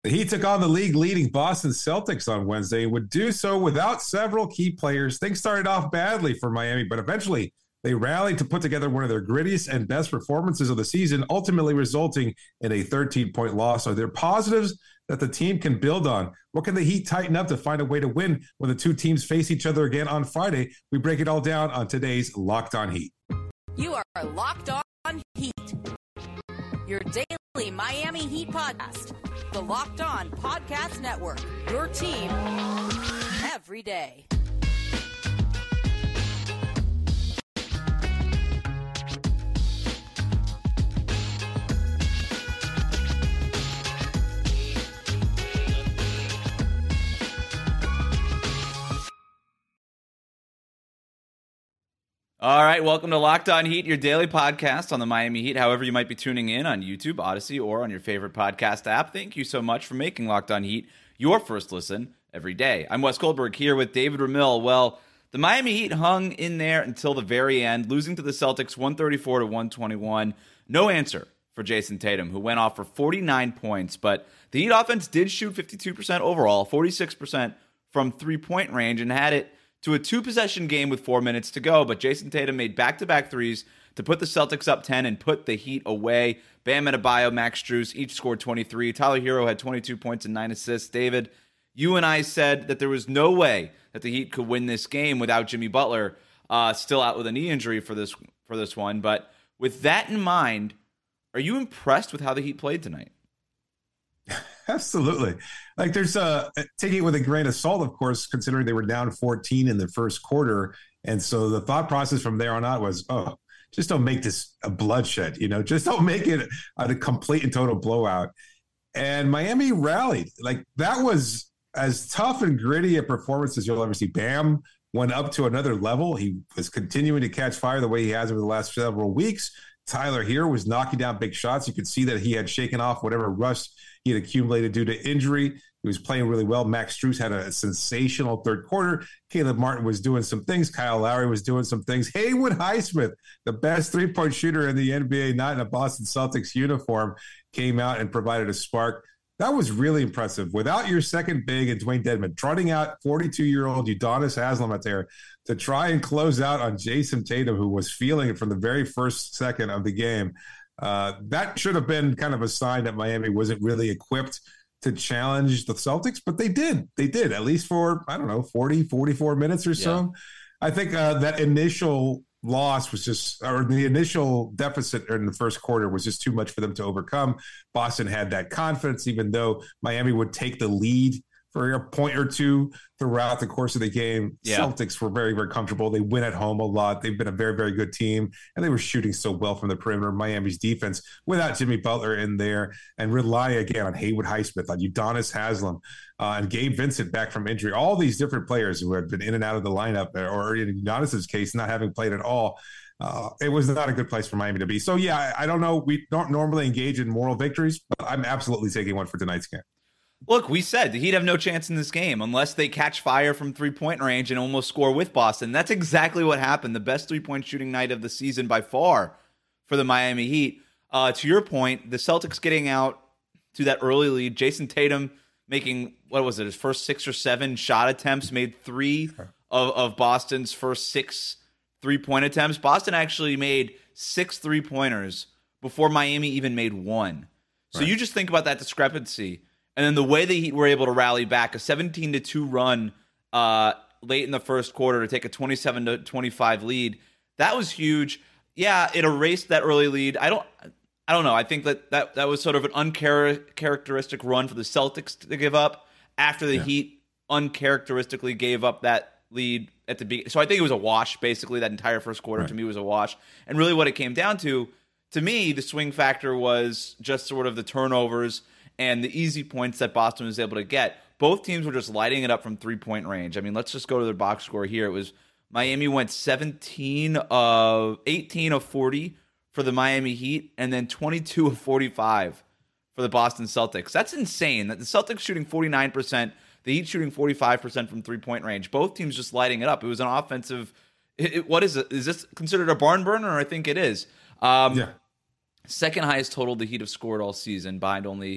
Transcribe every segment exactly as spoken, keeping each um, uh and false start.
The Heat took on the league-leading Boston Celtics on Wednesday and would do so without several key players. Things started off badly for Miami, but eventually they rallied to put together one of their grittiest and best performances of the season, ultimately resulting in a thirteen-point loss. Are there positives that the team can build on? What can the Heat tighten up to find a way to win when the two teams face each other again on Friday? We break it all down on today's Locked On Heat. You are Locked On Heat, your daily Miami Heat podcast. The Locked On Podcast Network, your team every day. All right, welcome to Locked On Heat, your daily podcast on the Miami Heat, however you might be tuning in on YouTube, Odyssey, or on your favorite podcast app. Thank you so much for making Locked On Heat your first listen every day. I'm Wes Goldberg here with David Ramil. Well, the Miami Heat hung in there until the very end, losing to the Celtics one thirty-four to one twenty-one. No answer for Jason Tatum, who went off for forty-nine points, but the Heat offense did shoot fifty-two percent overall, forty-six percent from three-point range, and had it to a two-possession game with four minutes to go, but Jason Tatum made back-to-back threes to put the Celtics up ten and put the Heat away. Bam Adebayo, Max Strus each scored twenty-three. Tyler Hero had twenty-two points and nine assists. David, you and I said that there was no way that the Heat could win this game without Jimmy Butler uh, still out with a knee injury for this for this one. But with that in mind, are you impressed with how the Heat played tonight? Absolutely. Like there's a taking it with a grain of salt, of course, considering they were down fourteen in the first quarter. And so the thought process from there on out was, oh, just don't make this a bloodshed, you know, just don't make it a complete and total blowout. And Miami rallied. Like that was as tough and gritty a performance as you'll ever see. Bam went up to another level. He was continuing to catch fire the way he has over the last several weeks. Tyler here was knocking down big shots. You could see that he had shaken off whatever rust he had accumulated due to injury. He was playing really well. Max Strus had a sensational third quarter. Caleb Martin was doing some things. Kyle Lowry was doing some things. Haywood Highsmith, the best three-point shooter in the N B A, not in a Boston Celtics uniform, came out and provided a spark. That was really impressive. Without your second big and Dwayne Dedmon, trotting out forty-two-year-old Udonis Haslem out there to try and close out on Jason Tatum, who was feeling it from the very first second of the game. Uh, that should have been kind of a sign that Miami wasn't really equipped to challenge the Celtics, but they did. They did, at least for, I don't know, forty, forty-four minutes or so. Yeah. I think uh, that initial loss was just, or the initial deficit in the first quarter was just too much for them to overcome. Boston had that confidence, even though Miami would take the lead for a point or two throughout the course of the game. Yeah. Celtics were very, very comfortable. They win at home a lot. They've been a very, very good team, and they were shooting so well from the perimeter. Miami's defense, without Jimmy Butler in there, and rely again on Haywood Highsmith, on Udonis Haslem, uh, and Gabe Vincent back from injury. All these different players who had been in and out of the lineup, or in Udonis's case, not having played at all. Uh, it was not a good place for Miami to be. So, yeah, I, I don't know. We don't normally engage in moral victories, but I'm absolutely taking one for tonight's game. Look, we said the Heat have no chance in this game unless they catch fire from three-point range and almost score with Boston. That's exactly what happened. The best three-point shooting night of the season by far for the Miami Heat. Uh, to your point, the Celtics getting out to that early lead. Jason Tatum making, what was it, his first six or seven shot attempts, made three of, of Boston's first six three-point attempts. Boston actually made six three-pointers before Miami even made one. So right. You just think about that discrepancy. And then the way the Heat were able to rally back, a seventeen to two run uh, late in the first quarter to take a twenty-seven to twenty-five lead, that was huge. Yeah, it erased that early lead. I don't I don't know. I think that that, that was sort of an uncharacteristic run for the Celtics to give up after the yeah. Heat uncharacteristically gave up that lead at the beginning. So I think it was a wash, basically. That entire first quarter right. to me was a wash. And really what it came down to, to me, the swing factor was just sort of the turnovers and the easy points that Boston was able to get. Both teams were just lighting it up from three-point range. I mean, let's just go to their box score here. It was Miami went seventeen of eighteen of forty for the Miami Heat, and then twenty-two of forty-five for the Boston Celtics. That's insane. That the Celtics shooting forty-nine percent, the Heat shooting forty-five percent from three-point range. Both teams just lighting it up. It was an offensive. It, it, what is it? Is this considered a barn burner? I think it is. Um, yeah. Second highest total the Heat have scored all season, behind only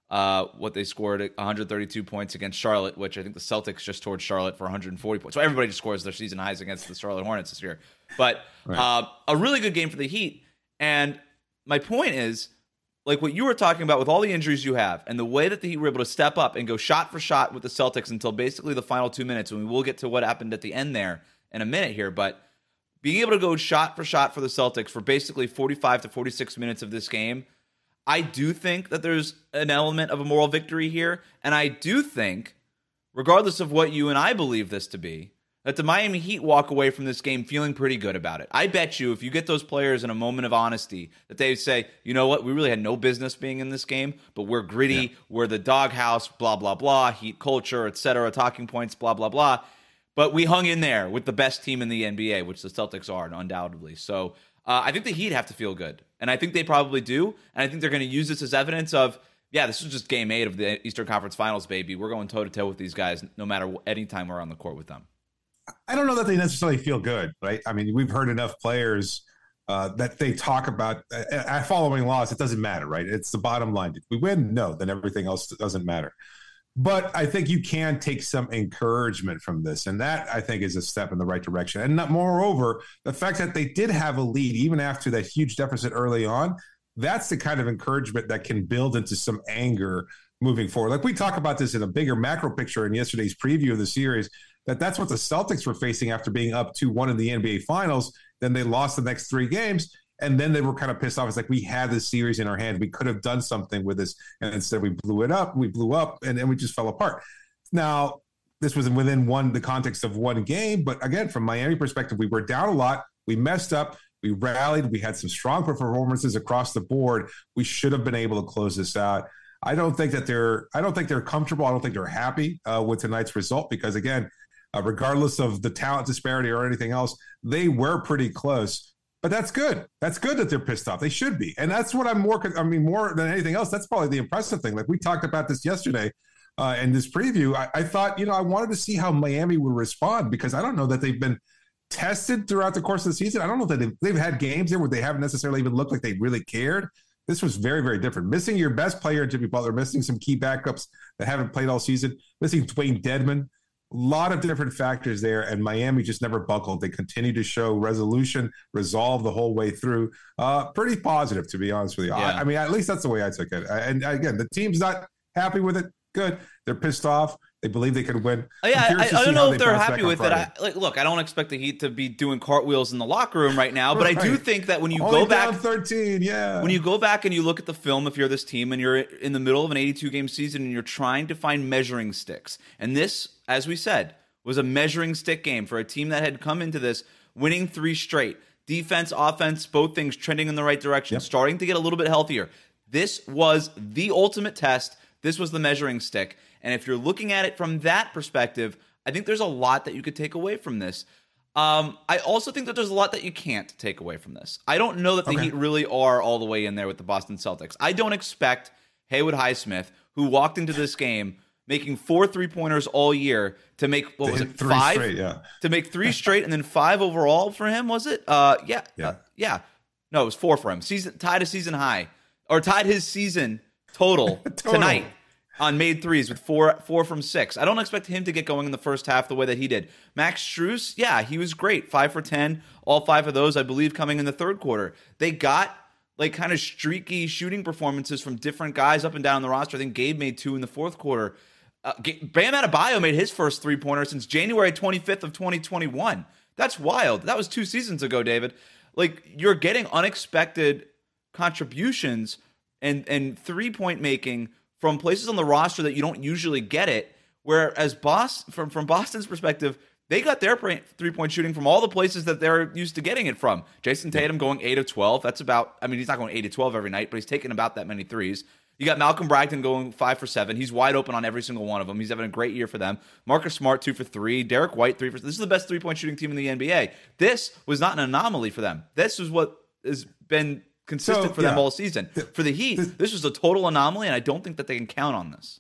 uh, what they scored one hundred thirty-two points against Charlotte, which I think the Celtics just toured Charlotte for one hundred forty points. So everybody just scores their season highs against the Charlotte Hornets this year. But right. uh, a really good game for the Heat. And my point is, like what you were talking about with all the injuries you have and the way that the Heat were able to step up and go shot for shot with the Celtics until basically the final two minutes, and we will get to what happened at the end there in a minute here, but being able to go shot for shot for the Celtics for basically forty-five to forty-six minutes of this game, I do think that there's an element of a moral victory here. And I do think, regardless of what you and I believe this to be, that the Miami Heat walk away from this game feeling pretty good about it. I bet you if you get those players in a moment of honesty, that they say, you know what, we really had no business being in this game, but we're gritty, yeah. we're the doghouse, blah, blah, blah, Heat culture, et cetera, talking points, blah, blah, blah. But we hung in there with the best team in the N B A, which the Celtics are, undoubtedly. So uh, I think the Heat have to feel good. And I think they probably do. And I think they're going to use this as evidence of, yeah, this is just game eight of the Eastern Conference Finals, baby. We're going toe-to-toe with these guys no matter any time we're on the court with them. I don't know that they necessarily feel good, right? I mean, we've heard enough players uh, that they talk about uh, following loss. It doesn't matter, right? It's the bottom line. If we win, no, then everything else doesn't matter. But I think you can take some encouragement from this. And that, I think, is a step in the right direction. And not, moreover, the fact that they did have a lead, even after that huge deficit early on, that's the kind of encouragement that can build into some anger moving forward. Like we talk about this in a bigger macro picture in yesterday's preview of the series, that that's what the Celtics were facing after being up two one in the N B A Finals. Then they lost the next three games. And then they were kind of pissed off. It's like, we had this series in our hand. We could have done something with this. And instead we blew it up. We blew up and then we just fell apart. Now, this was within one the context of one game. But again, from Miami perspective, we were down a lot. We messed up. We rallied. We had some strong performances across the board. We should have been able to close this out. I don't think that they're I don't think they're comfortable. I don't think they're happy uh, with tonight's result because, again, uh, regardless of the talent disparity or anything else, they were pretty close. But that's good. That's good that they're pissed off. They should be. And that's what I'm more, I mean, more than anything else, that's probably the impressive thing. Like we talked about this yesterday uh, in this preview. I, I thought, you know, I wanted to see how Miami would respond because I don't know that they've been tested throughout the course of the season. I don't know that they've, they've had games there where they haven't necessarily even looked like they really cared. This was very, very different. Missing your best player, Jimmy Butler, missing some key backups that haven't played all season, missing Dwayne Dedmon. A lot of different factors there, and Miami just never buckled. They continue to show resolution, resolve the whole way through. Uh, pretty positive, to be honest with you. Yeah. I, I mean, at least that's the way I took it. And again, the team's not happy with it. Good. They're pissed off. They believe they could win. Oh, yeah, I, I don't know if they they're happy with it. I, like, look, I don't expect the Heat to be doing cartwheels in the locker room right now, but right. I do think that when you Only go back, down thirteen, yeah, when you go back and you look at the film, if you're this team and you're in the middle of an eighty-two game season and you're trying to find measuring sticks, and this, as we said, was a measuring stick game for a team that had come into this winning three straight. Defense, offense, both things trending in the right direction, yep. starting to get a little bit healthier. This was the ultimate test. This was the measuring stick. And if you're looking at it from that perspective, I think there's a lot that you could take away from this. Um, I also think that there's a lot that you can't take away from this. I don't know that the okay. Heat really are all the way in there with the Boston Celtics. I don't expect Haywood Highsmith, who walked into this game making four three-pointers all year, to make, what was it, three five? Straight, yeah. To make three straight and then five overall for him, was it? Uh, yeah. Yeah. Uh, yeah. No, it was four for him. Season tied a season high. Or tied his season total, total. tonight on made threes with four four from six. I don't expect him to get going in the first half the way that he did. Max Strus, yeah, he was great. Five for ten. All five of those, I believe, coming in the third quarter. They got like kind of streaky shooting performances from different guys up and down the roster. I think Gabe made two in the fourth quarter. Uh, Bam Adebayo made his first three-pointer since January twenty-fifth of twenty twenty-one. That's wild. That was two seasons ago, David. Like, you're getting unexpected contributions and, and three-point making from places on the roster that you don't usually get it, whereas Boston, from, from Boston's perspective, they got their three-point shooting from all the places that they're used to getting it from. Jason Tatum going eight of twelve. That's about, I mean, he's not going eight of twelve every night, but he's taking about that many threes. You got Malcolm Brogdon going five for seven. He's wide open on every single one of them. He's having a great year for them. Marcus Smart, two for three. Derek White, three for This is the best three-point shooting team in the N B A. This was not an anomaly for them. This is what has been consistent so, for yeah. them all season. For the Heat, this was a total anomaly, and I don't think that they can count on this.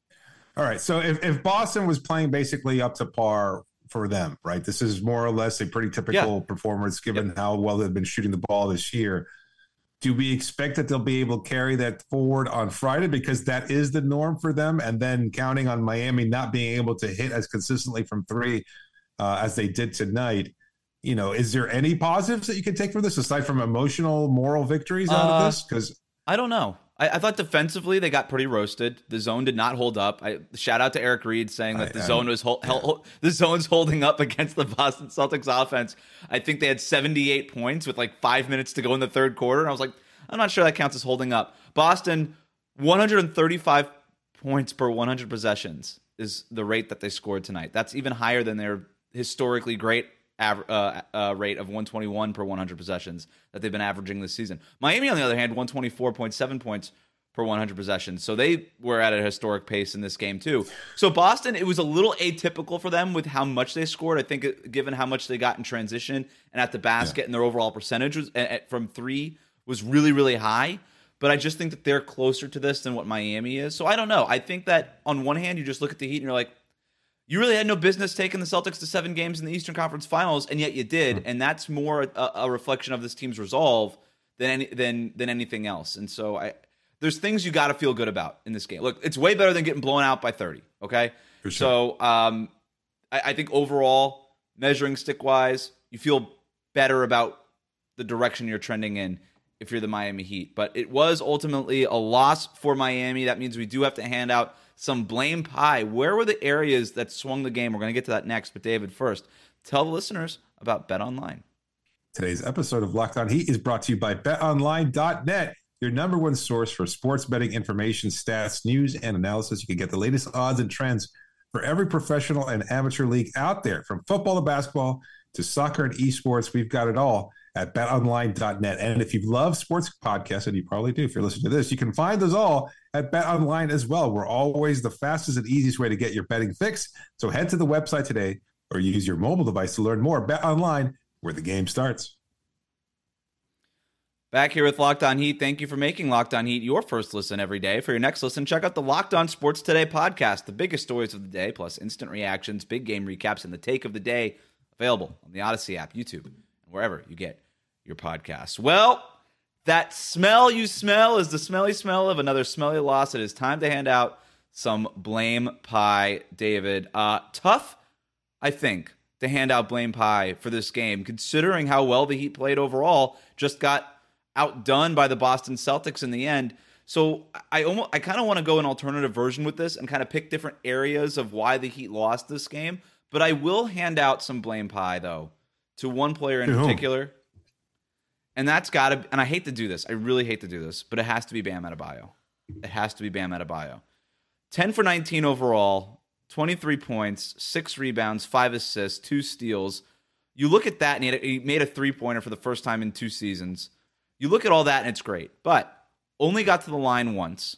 All right, so if, if Boston was playing basically up to par for them, right, this is more or less a pretty typical yeah. performance given yep. how well they've been shooting the ball this year. do we expect that they'll be able to carry that forward on Friday, because that is the norm for them? And then counting on Miami not being able to hit as consistently from three uh, as they did tonight. You know, is there any positives that you can take from this aside from emotional, moral victories out uh, of this? Because I don't know. I, I thought defensively they got pretty roasted. The zone did not hold up. I, shout out to Eric Reed saying that I, the zone was hold, yeah. held, the zone's holding up against the Boston Celtics offense. I think they had seventy-eight points with like five minutes to go in the third quarter, and I was like, I'm not sure that counts as holding up. Boston, one hundred thirty-five points per one hundred possessions is the rate that they scored tonight. That's even higher than their historically great Aver- uh, uh, rate of one twenty-one per one hundred possessions that they've been averaging this season. Miami, on the other hand, one twenty-four point seven points per one hundred possessions. So they were at a historic pace in this game too. So Boston, it was a little atypical for them with how much they scored. I think it, given how much they got in transition and at the basket, yeah. and their overall percentage was, uh, from three was really, really high. But I just think that they're closer to this than what Miami is. So I don't know. I think that on one hand, you just look at the Heat and you're like, you really had no business taking the Celtics to seven games in the Eastern Conference Finals, and yet you did, mm-hmm. and that's more a, a reflection of this team's resolve than any, than than anything else. And so, I there's things you got to feel good about in this game. Look, it's way better than getting blown out by thirty. Okay, For sure. so um, I, I think overall, measuring stick wise, you feel better about the direction you're trending in if you're the Miami Heat. But it was ultimately a loss for Miami. That means we do have to hand out some blame pie. Where were the areas that swung the game? We're going to get to that next. But David, first, tell the listeners about BetOnline. Today's episode of Locked On Heat is brought to you by bet online dot net, your number one source for sports betting information, stats, news, and analysis. You can get the latest odds and trends for every professional and amateur league out there, from football to basketball to soccer and esports. We've got it all at bet online dot net. And if you love sports podcasts, and you probably do if you're listening to this, you can find those all at BetOnline as well. We're always the fastest and easiest way to get your betting fix. So head to the website today or use your mobile device to learn more. BetOnline, where the game starts. Back here with Locked On Heat. Thank you for making Locked On Heat your first listen every day. For your next listen, check out the Locked On Sports Today podcast, the biggest stories of the day, plus instant reactions, big game recaps, and the take of the day, available on the Odyssey app, YouTube, and wherever you get your podcasts. Well, that smell you smell is the smelly smell of another smelly loss. It is time to hand out some blame pie, David. Uh, tough, I think, to hand out blame pie for this game, considering how well the Heat played overall. Just got outdone by the Boston Celtics in the end. So I almost, I kind of want to go an alternative version with this and kind of pick different areas of why the Heat lost this game. But I will hand out some blame pie, though, to one player in particular. And that's got to, and I hate to do this. I really hate to do this, but it has to be Bam Adebayo. It has to be Bam Adebayo. ten for nineteen overall, twenty-three points, six rebounds, five assists, two steals. You look at that, and he, had, he made a three-pointer for the first time in two seasons. You look at all that, and it's great. But only got to the line once.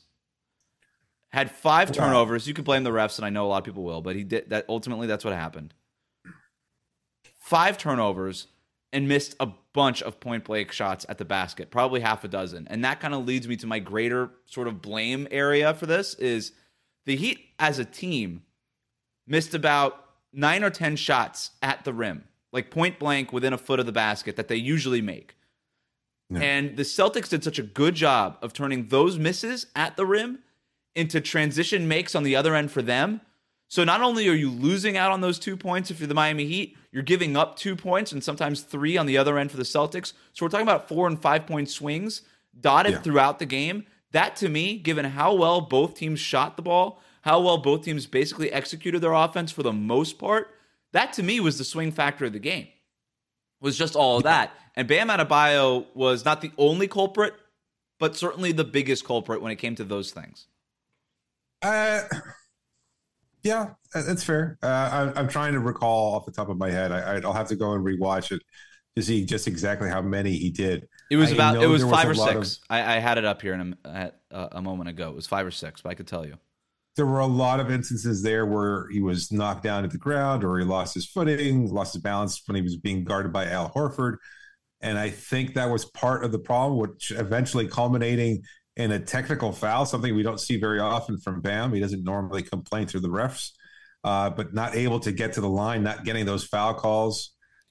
Had five turnovers. You could blame the refs, and I know a lot of people will, but he did that. Ultimately, that's what happened. Five turnovers. And missed a bunch of point-blank shots at the basket, probably half a dozen. And that kind of leads me to my greater sort of blame area for this is the Heat as a team missed about nine or ten shots at the rim, like point-blank within a foot of the basket that they usually make. Yeah. And the Celtics did such a good job of turning those misses at the rim into transition makes on the other end for them. So not only are you losing out on those two points if you're the Miami Heat, you're giving up two points and sometimes three on the other end for the Celtics. So we're talking about four and five point swings dotted yeah. throughout the game. That, to me, given how well both teams shot the ball, how well both teams basically executed their offense for the most part, that, to me, was the swing factor of the game. Was just all of that. And Bam Adebayo was not the only culprit, but certainly the biggest culprit when it came to those things. Uh... Yeah, that's fair. Uh, I, I'm trying to recall off the top of my head. I, I'll have to go and rewatch it to see just exactly how many he did. It was I about it was five was or six. Of, I, I had it up here in a, a, a moment ago. It was five or six, but I could tell you. There were a lot of instances there where he was knocked down to the ground, or he lost his footing, lost his balance when he was being guarded by Al Horford, and I think that was part of the problem, which eventually culminating in a technical foul, something we don't see very often from Bam. He doesn't normally complain through the refs, uh, but not able to get to the line, not getting those foul calls,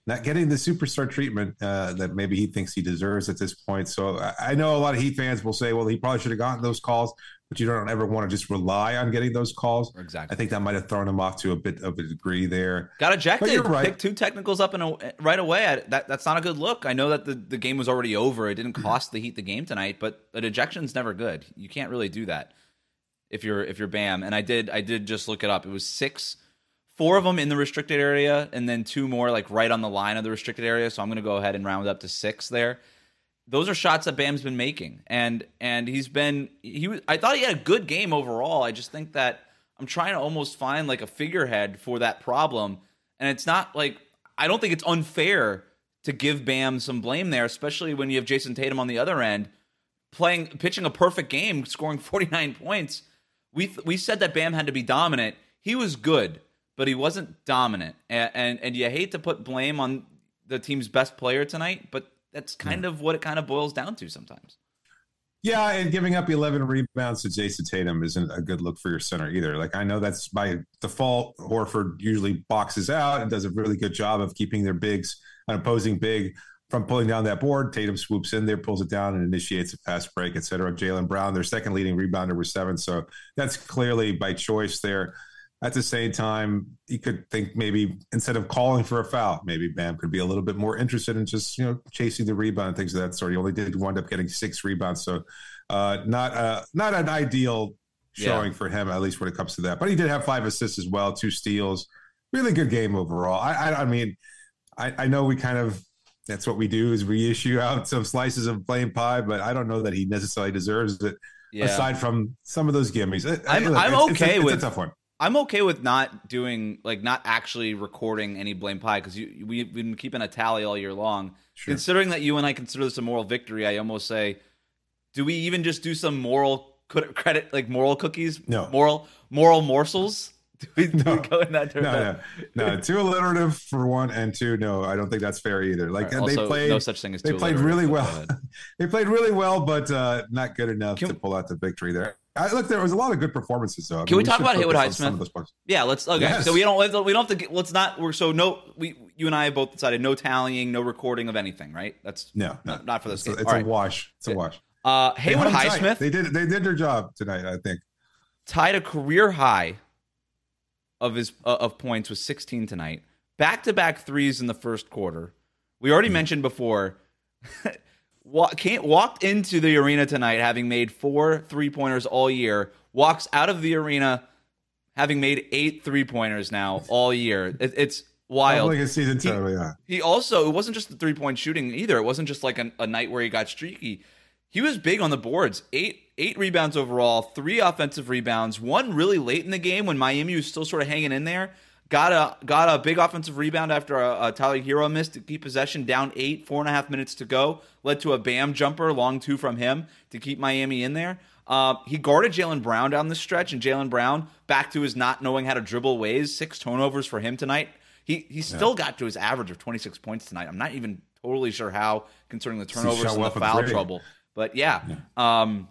not getting the superstar treatment uh, that maybe he thinks he deserves at this point. So I, I know a lot of Heat fans will say, well, he probably should have gotten those calls, but you don't ever want to just rely on getting those calls. Exactly. I think that might have thrown him off to a bit of a degree there. Got ejected. You're right. Picked two technicals up in a, right away. I, that That's not a good look. I know that the, the game was already over. It didn't cost the Heat the game tonight, but an ejection's never good. You can't really do that if you're if you're Bam. And I did I did just look it up. It was six, four of them in the restricted area, and then two more like right on the line of the restricted area. So I'm going to go ahead and round up to six there. Those are shots that Bam's been making, and and he's been he. Was, I thought he had a good game overall. I just think that I'm trying to almost find like a figurehead for that problem, and it's not like I don't think it's unfair to give Bam some blame there, especially when you have Jason Tatum on the other end playing pitching a perfect game, scoring forty-nine points. We we said that Bam had to be dominant. He was good, but he wasn't dominant, and and, and you hate to put blame on the team's best player tonight, but that's kind of what it kind of boils down to sometimes. Yeah, and giving up eleven rebounds to Jason Tatum isn't a good look for your center either. Like, I know that's by default. Horford usually boxes out and does a really good job of keeping their bigs, an opposing big, from pulling down that board. Tatum swoops in there, pulls it down, and initiates a fast break, et cetera. Jaylen Brown, their second leading rebounder, was seven. So that's clearly by choice there. At the same time, you could think maybe instead of calling for a foul, maybe Bam could be a little bit more interested in just, you know, chasing the rebound and things of that sort. He only did wind up getting six rebounds. So uh, not uh, not an ideal showing yeah. for him, at least when it comes to that. But he did have five assists as well, two steals. Really good game overall. I, I, I mean, I, I know we kind of, that's what we do is we issue out some slices of plain pie, but I don't know that he necessarily deserves it yeah. aside from some of those gimmies. I'm, Look, I'm it's, okay it's a, with it's a tough one. I'm okay with not doing, like, not actually recording any blame pie because we, we've been keeping a tally all year long. Sure. Considering that you and I consider this a moral victory, I almost say, do we even just do some moral credit, like moral cookies? No. Moral moral morsels? Do we, do no. we go in that direction? No, no, no. Too alliterative for one, and two, no, I don't think that's fair either. Like, right, they also, played, no such thing as they too played really well. They played really well, but uh, not good enough Can to pull out the victory there. I, look, there was a lot of good performances, though. I Can mean, we, we talk about Haywood Highsmith? Yeah, let's. Okay, yes. so we don't. We don't have to. Get, let's not. We're so no. We, you and I have both decided no tallying, no recording of anything. Right? That's no, no. not, not for this it's game. A, it's All a right. wash. It's a wash. Uh, Haywood Highsmith. They did. They did their job tonight. I think tied a career high of his uh, of points with sixteen tonight. Back to back threes in the first quarter. We already mm-hmm. mentioned before. Can't walked into the arena tonight having made four three pointers all year. Walks out of the arena having made eight three pointers now all year. It, it's wild. Like a season he, total, yeah. He also, it wasn't just the three point shooting either. It wasn't just like a, a night where he got streaky. He was big on the boards. Eight eight rebounds overall, three offensive rebounds. One really late in the game when Miami was still sort of hanging in there. Got a got a big offensive rebound after a, a Tyler Hero missed to keep possession, down eight, four and a half minutes to go. Led to a Bam jumper, long two from him to keep Miami in there. Uh, he guarded Jaylen Brown down the stretch, and Jaylen Brown back to his not knowing how to dribble ways. Six turnovers for him tonight. He he still yeah. got to his average of twenty-six points tonight. I'm not even totally sure how, considering the turnovers and the foul trouble. But yeah, yeah. Um,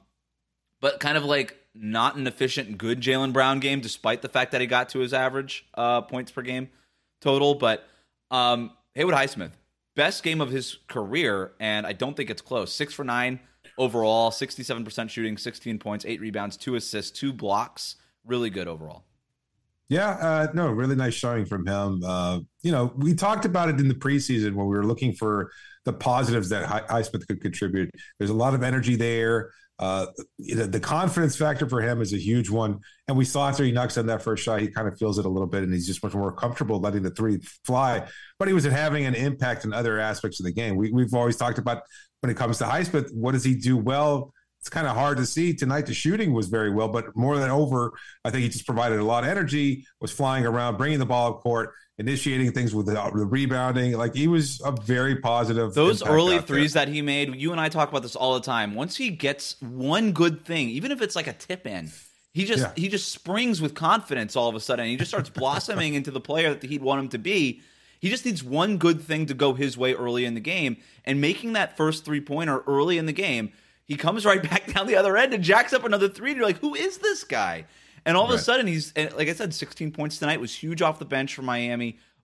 but kind of like not an efficient, good Jaylen Brown game, despite the fact that he got to his average uh, points per game total. But um, Haywood Highsmith, best game of his career, and I don't think it's close. Six for nine overall, sixty-seven percent shooting, sixteen points, eight rebounds, two assists, two blocks. Really good overall. Yeah, uh, no, really nice showing from him. Uh, you know, we talked about it in the preseason when we were looking for the positives that Highsmith could contribute. There's a lot of energy there. Uh, the, the confidence factor for him is a huge one. And we saw after he knocks on that first shot, he kind of feels it a little bit, and he's just much more comfortable letting the three fly. But he was having an impact in other aspects of the game. We, we've always talked about when it comes to Highsmith, what does he do well? It's kind of hard to see. Tonight, the shooting was very well, but more than over, I think he just provided a lot of energy, was flying around, bringing the ball up court, initiating things with the, the rebounding. Like, he was a very positive. Those early threes that he made, you and I talk about this all the time. Once he gets one good thing, even if it's like a tip in, he just yeah. he just springs with confidence all of a sudden. He just starts blossoming into the player that he'd want him to be. He just needs one good thing to go his way early in the game, and making that first three-pointer early in the game, he comes right back down the other end and jacks up another three. And you're like, who is this guy? And all of right. a sudden, he's, like I said, sixteen points tonight, was huge off the bench for Miami,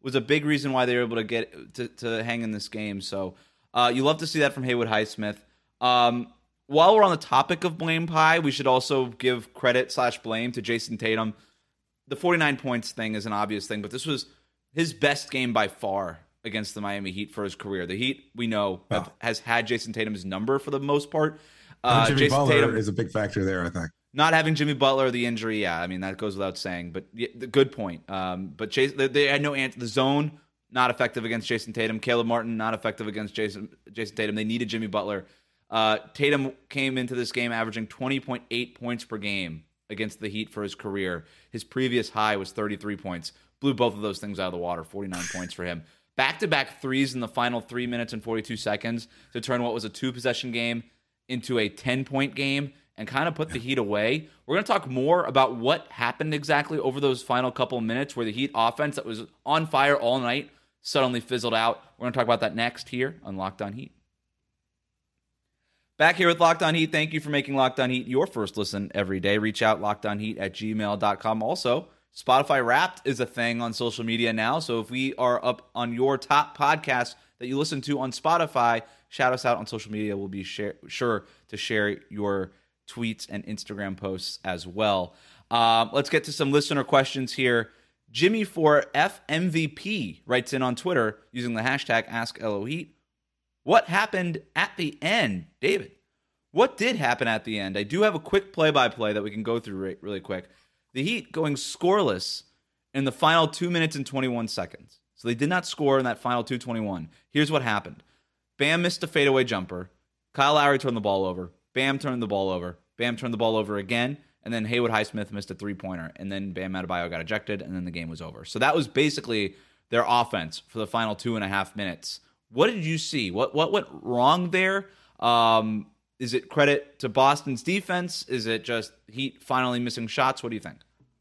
was a big reason why they were able to get to, to hang in this game. So uh, you love to see that from Haywood Highsmith. Um, while we're on the topic of blame pie, we should also give credit slash blame to Jason Tatum. The forty-nine points thing is an obvious thing, but this was his best game by far against the Miami Heat for his career. The Heat, we know, oh. have, has had Jason Tatum's number for the most part. Uh, Jimmy Jason Butler Tatum is a big factor there, I think. Not having Jimmy Butler, the injury, yeah, I mean, that goes without saying. But yeah, the good point. Um, but Chase, they, they had no answer. The zone, not effective against Jason Tatum. Caleb Martin, not effective against Jason Jason Tatum. They needed Jimmy Butler. Uh, Tatum came into this game averaging twenty point eight points per game against the Heat for his career. His previous high was thirty-three points. Blew both of those things out of the water, forty-nine points for him. Back-to-back threes in the final three minutes and forty-two seconds to turn what was a two-possession game into a ten-point game and kind of put the Heat away. We're going to talk more about what happened exactly over those final couple of minutes where the Heat offense that was on fire all night suddenly fizzled out. We're going to talk about that next here on Locked On Heat. Back here with Locked On Heat. Thank you for making Locked On Heat your first listen every day. Reach out, lockedonheat at gmail dot com. Also, Spotify Wrapped is a thing on social media now. So if we are up on your top podcasts that you listen to on Spotify, shout us out on social media. We'll be share, sure to share your tweets and Instagram posts as well. Um, let's get to some listener questions here. Jimmy for F M V P writes in on Twitter using the hashtag AskLOHeat. What happened at the end? David, what did happen at the end? I do have a quick play-by-play that we can go through really, really quick. The Heat going scoreless in the final two minutes and twenty-one seconds. So they did not score in that final two twenty-one. Here's what happened. Bam missed a fadeaway jumper. Kyle Lowry turned the ball over. Bam turned the ball over. Bam turned the ball over again. And then Haywood Highsmith missed a three-pointer. And then Bam Adebayo got ejected, and then the game was over. So that was basically their offense for the final two and a half minutes. What did you see? What what went wrong there? Um, is it credit to Boston's defense? Is it just Heat finally missing shots? What do you think?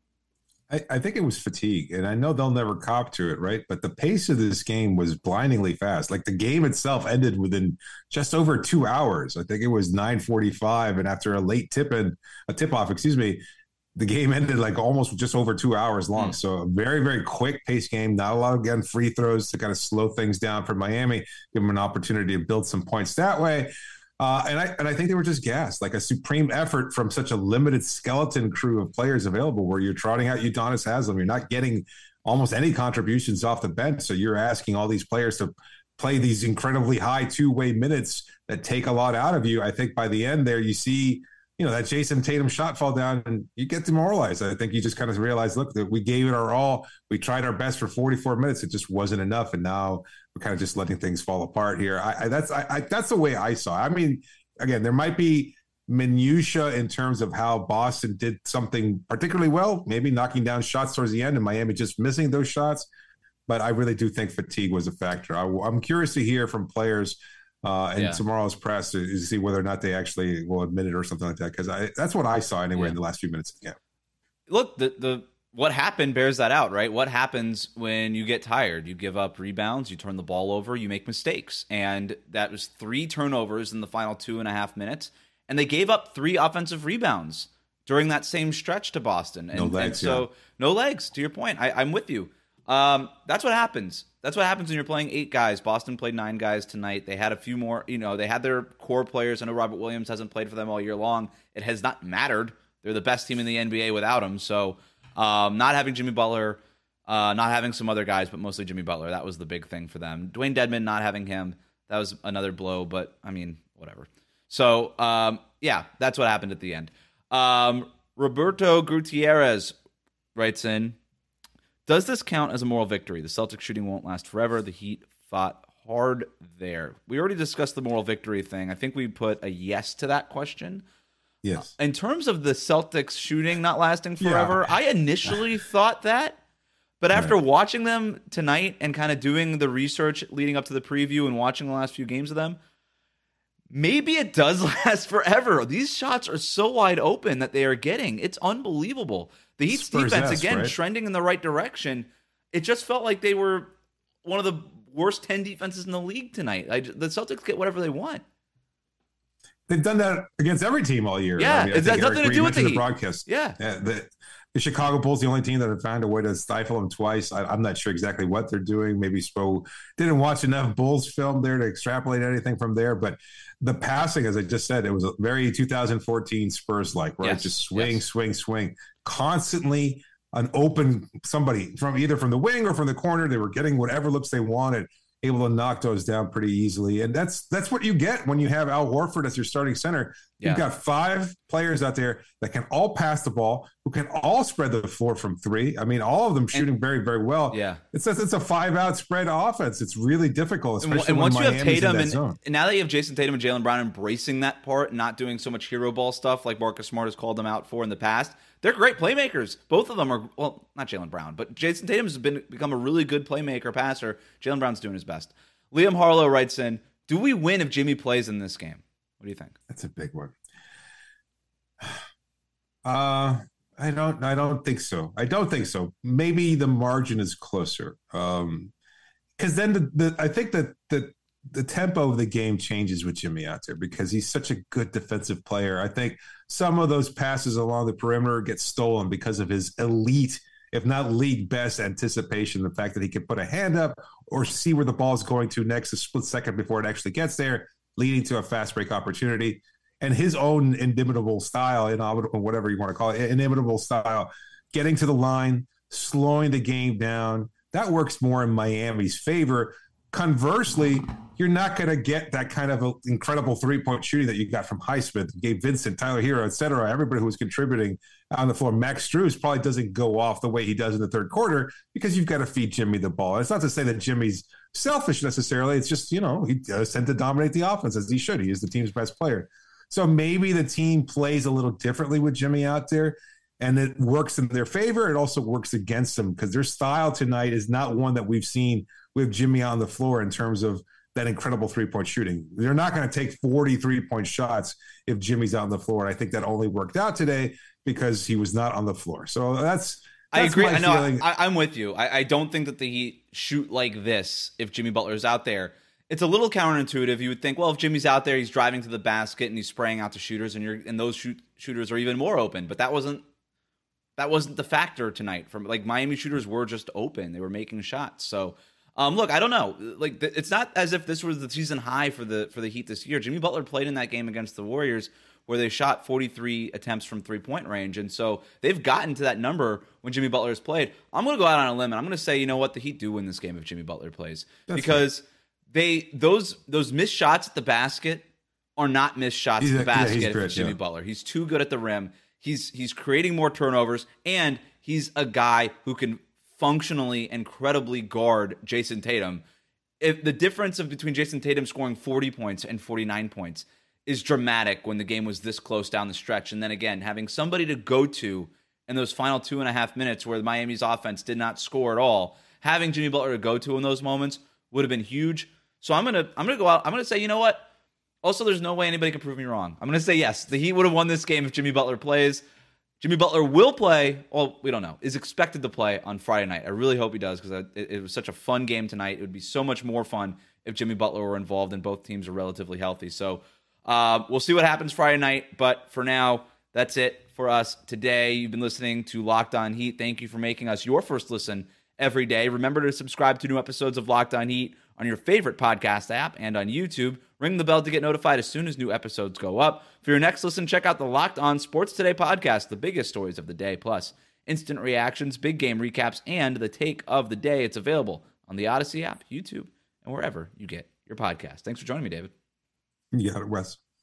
I, I think it was fatigue, and I know they'll never cop to it, right? But the pace of this game was blindingly fast. Like the game itself ended within just over two hours. I think it was nine forty-five, and after a late tip in, a tip off, excuse me, the game ended like almost just over two hours long. Mm. So a very, very quick pace game. Not a lot of, again, free throws to kind of slow things down for Miami, give them an opportunity to build some points that way. Uh, and I and I think they were just gassed, like a supreme effort from such a limited skeleton crew of players available where you're trotting out Udonis Haslem. You're not getting almost any contributions off the bench. So you're asking all these players to play these incredibly high two-way minutes that take a lot out of you. I think by the end there, you see, you know, that Jason Tatum shot fall down and you get demoralized. I think you just kind of realize, look, that we gave it our all. We tried our best for forty-four minutes. It just wasn't enough. And now we're kind of just letting things fall apart here. I, I that's I, I that's the way I saw it. I mean, again, there might be minutia in terms of how Boston did something particularly well, maybe knocking down shots towards the end and Miami just missing those shots. But I really do think fatigue was a factor. I, I'm curious to hear from players Uh, and yeah. tomorrow's press to, to see whether or not they actually will admit it or something like that. Because that's what I saw anyway yeah. in the last few minutes of the game. Look, the the what happened bears that out, right? What happens when you get tired? You give up rebounds, you turn the ball over, you make mistakes. And that was three turnovers in the final two and a half minutes. And they gave up three offensive rebounds during that same stretch to Boston. And, no legs, and so yeah. no legs, to your point. I, I'm with you. Um, that's what happens. That's what happens when you're playing eight guys. Boston played nine guys tonight. They had a few more, you know, they had their core players. I know Robert Williams hasn't played for them all year long. It has not mattered. They're the best team in the N B A without him. So um, not having Jimmy Butler, uh, not having some other guys, but mostly Jimmy Butler, that was the big thing for them. Dwayne Dedmon, not having him, that was another blow, but I mean, whatever. So um, yeah, that's what happened at the end. Um, Roberto Gutierrez writes in, does this count as a moral victory? The Celtics shooting won't last forever. The Heat fought hard there. We already discussed the moral victory thing. I think we put a yes to that question. Yes. In terms of the Celtics shooting not lasting forever, yeah. I initially thought that. But after right. watching them tonight and kind of doing the research leading up to the preview and watching the last few games of them, maybe it does last forever. These shots are so wide open that they are getting. It's unbelievable. The Heat's Spurs defense, S, again, right? trending in the right direction. It just felt like they were one of the worst ten defenses in the league tonight. I, the Celtics get whatever they want. They've done that against every team all year. Yeah, I mean, it has nothing to do with the, the Heat. broadcast. Yeah. yeah the, The Chicago Bulls, the only team that have found a way to stifle them twice. I, I'm not sure exactly what they're doing. Maybe Spo didn't watch enough Bulls film there to extrapolate anything from there. But the passing, as I just said, it was a very two thousand fourteen Spurs-like, right? Yes, just swing, yes. swing, swing, constantly an open somebody from either from the wing or from the corner. They were getting whatever looks they wanted, able to knock those down pretty easily. And that's that's what you get when you have Al Horford as your starting center. Yeah. You've got five players out there that can all pass the ball, who can all spread the floor from three. I mean, all of them shooting and, very, very well. Yeah. It's a, it's a five-out spread offense. It's really difficult, especially and, and when once Miami's you have Tatum in that and, zone. and now that you have Jason Tatum and Jaylen Brown embracing that part, not doing so much hero ball stuff like Marcus Smart has called them out for in the past, they're great playmakers. Both of them are, well, not Jaylen Brown, but Jason Tatum has been become a really good playmaker, passer. Jaylen Brown's doing his best. Liam Harlow writes in, do we win if Jimmy plays in this game? What do you think? That's a big one. Uh, I don't I don't think so. I don't think so. Maybe the margin is closer. Um, because then the, the I think that the the tempo of the game changes with Jimmy out there because he's such a good defensive player. I think some of those passes along the perimeter get stolen because of his elite, if not league best anticipation, the fact that he can put a hand up or see where the ball is going to next a split second before it actually gets there, leading to a fast break opportunity. And his own inimitable style, inaudible, whatever you want to call it, inimitable style, getting to the line, slowing the game down, that works more in Miami's favor. Conversely, you're not going to get that kind of a incredible three-point shooting that you got from Highsmith, Gabe Vincent, Tyler Hero, et cetera. Everybody who was contributing on the floor. Max Strus probably doesn't go off the way he does in the third quarter because you've got to feed Jimmy the ball. And it's not to say that Jimmy's selfish necessarily. It's just, you know, he does tend to dominate the offense as he should. He is the team's best player. So maybe the team plays a little differently with Jimmy out there, and it works in their favor. It also works against them because their style tonight is not one that we've seen with Jimmy on the floor in terms of that incredible three-point shooting. They're not going to take forty three-point shots if Jimmy's out on the floor. And I think that only worked out today because he was not on the floor. So that's, that's I agree. I know. feeling. I, I'm with you. I, I don't think that the Heat shoot like this if Jimmy Butler is out there. It's a little counterintuitive. You would think, well, if Jimmy's out there, he's driving to the basket and he's spraying out to shooters, and you're and those shoot, shooters are even more open. But that wasn't that wasn't the factor tonight. From like Miami shooters were just open; they were making shots. So, um, look, I don't know. Like it's not as if this was the season high for the for the Heat this year. Jimmy Butler played in that game against the Warriors, where they shot forty-three attempts from three point range, and so they've gotten to that number when Jimmy Butler has played. I'm going to go out on a limb, and I'm going to say, you know what, the Heat do win this game if Jimmy Butler plays. That's because. Right. They those those missed shots at the basket are not missed shots he's at the a, basket yeah, for Jimmy yeah. Butler. He's too good at the rim. He's he's creating more turnovers, and he's a guy who can functionally and credibly guard Jason Tatum. If the difference of between Jason Tatum scoring forty points and forty-nine points is dramatic when the game was this close down the stretch, and then again having somebody to go to in those final two and a half minutes where Miami's offense did not score at all, having Jimmy Butler to go to in those moments would have been huge. So I'm gonna I'm gonna go out. I'm gonna say, you know what? Also, there's no way anybody can prove me wrong. I'm gonna say yes. The Heat would have won this game if Jimmy Butler plays. Jimmy Butler will play. Well, we don't know. Is expected to play on Friday night. I really hope he does because it, it was such a fun game tonight. It would be so much more fun if Jimmy Butler were involved and both teams are relatively healthy. So uh, we'll see what happens Friday night. But for now, that's it for us today. You've been listening to Locked On Heat. Thank you for making us your first listen every day. Remember to subscribe to new episodes of Locked On Heat on your favorite podcast app and on YouTube. Ring the bell to get notified as soon as new episodes go up. For your next listen, check out the Locked On Sports Today podcast, the biggest stories of the day, plus instant reactions, big game recaps, and the take of the day. It's available on the Odyssey app, YouTube, and wherever you get your podcast. Thanks for joining me, David. You got it, Wes.